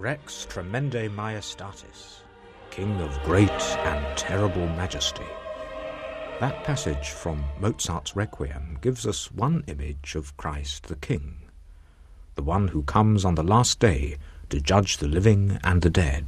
Rex Tremendae Majestatis, King of great and terrible majesty. That passage from Mozart's Requiem gives us one image of Christ the King, the one who comes on the last day to judge the living and the dead.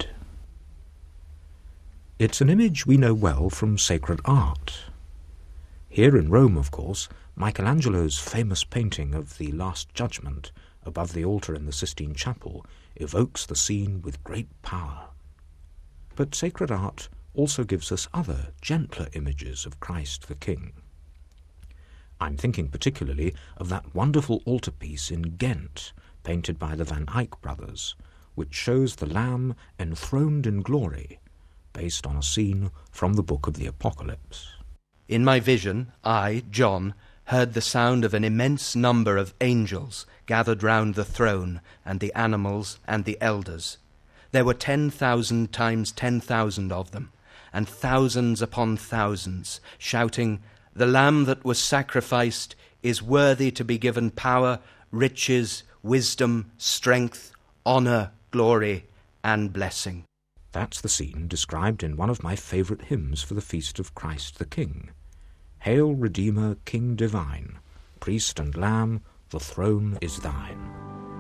It's an image we know well from sacred art. Here in Rome, of course, Michelangelo's famous painting of the Last Judgment above the altar in the Sistine Chapel evokes the scene with great power. But sacred art also gives us other, gentler images of Christ the King. I'm thinking particularly of that wonderful altarpiece in Ghent, painted by the Van Eyck brothers, which shows the Lamb enthroned in glory, based on a scene from the book of the Apocalypse. In my vision, I, John, heard the sound of an immense number of angels gathered round the throne and the animals and the elders. There were 10,000 times 10,000 of them, and thousands upon thousands, shouting, "The Lamb that was sacrificed is worthy to be given power, riches, wisdom, strength, honour, glory, and blessing." That's the scene described in one of my favourite hymns for the feast of Christ the King. Hail, Redeemer, King divine, priest and lamb, the throne is thine.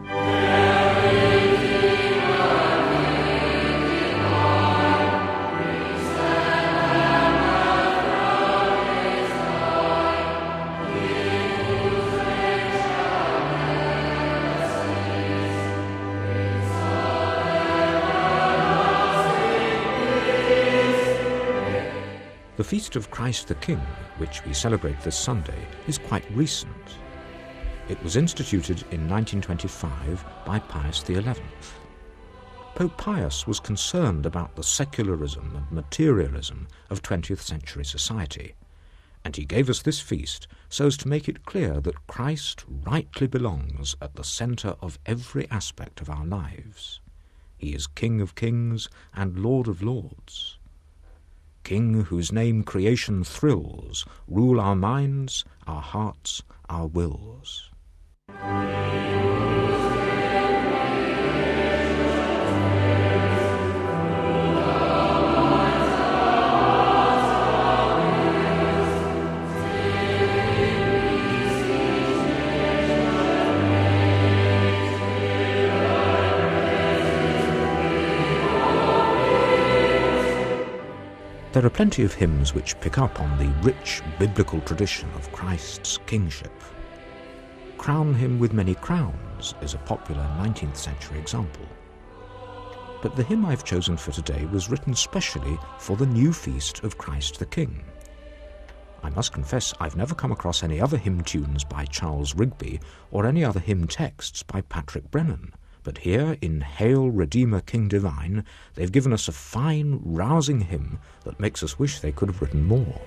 The Feast of Christ the King, which we celebrate this Sunday, is quite recent. It was instituted in 1925 by Pius XI. Pope Pius was concerned about the secularism and materialism of 20th century society, and he gave us this feast so as to make it clear that Christ rightly belongs at the centre of every aspect of our lives. He is King of kings and Lord of lords. King whose name creation thrills, rule our minds, our hearts, our wills. There are plenty of hymns which pick up on the rich biblical tradition of Christ's kingship. Crown him with many crowns is a popular 19th century example. But the hymn I've chosen for today was written specially for the new feast of Christ the King. I must confess I've never come across any other hymn tunes by Charles Rigby or any other hymn texts by Patrick Brennan. But here, in Hail, Redeemer, King Divine, they've given us a fine, rousing hymn that makes us wish they could have written more.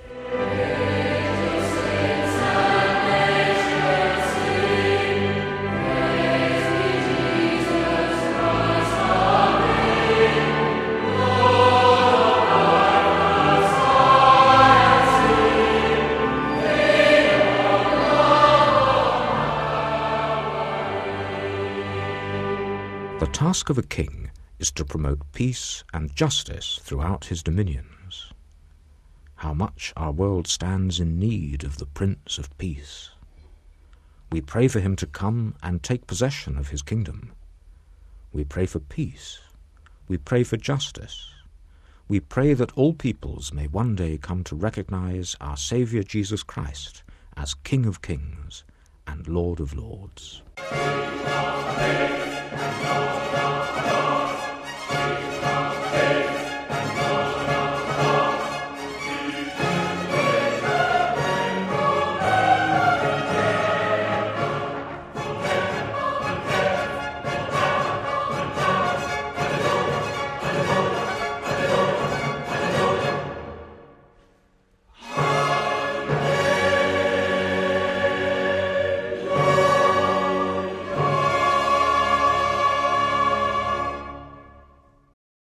The task of a king is to promote peace and justice throughout his dominions. How much our world stands in need of the Prince of Peace. We pray for him to come and take possession of his kingdom. We pray for peace. We pray for justice. We pray that all peoples may one day come to recognize our Saviour Jesus Christ as King of Kings and Lord of Lords.